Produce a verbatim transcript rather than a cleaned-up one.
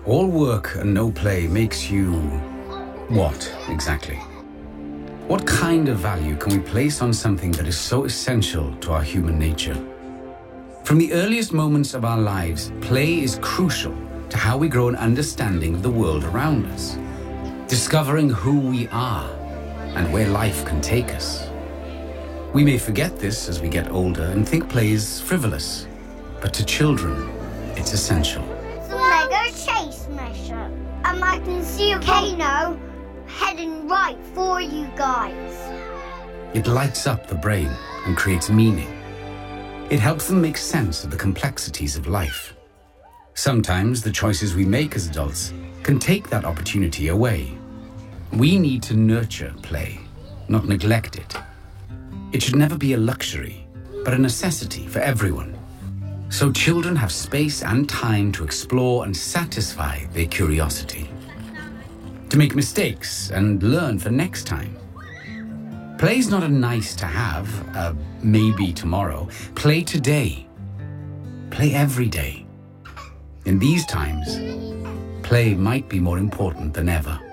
All work and no play makes you... what, exactly? What kind of value can we place on something that is so essential to our human nature? From the earliest moments of our lives, play is crucial to how we grow an understanding of the world around us, discovering who we are and where life can take us. We may forget this as we get older and think play is frivolous, but to children, it's essential. It's a mega chase mission, and I can see a volcano heading right for you guys. It lights up the brain and creates meaning. It helps them make sense of the complexities of life. Sometimes the choices we make as adults can take that opportunity away. We need to nurture play, not neglect it. It should never be a luxury, but a necessity for everyone. So children have space and time to explore and satisfy their curiosity, to make mistakes and learn for next time. Play's not a nice to have, a maybe tomorrow. Play today. Play every day. In these times, play might be more important than ever.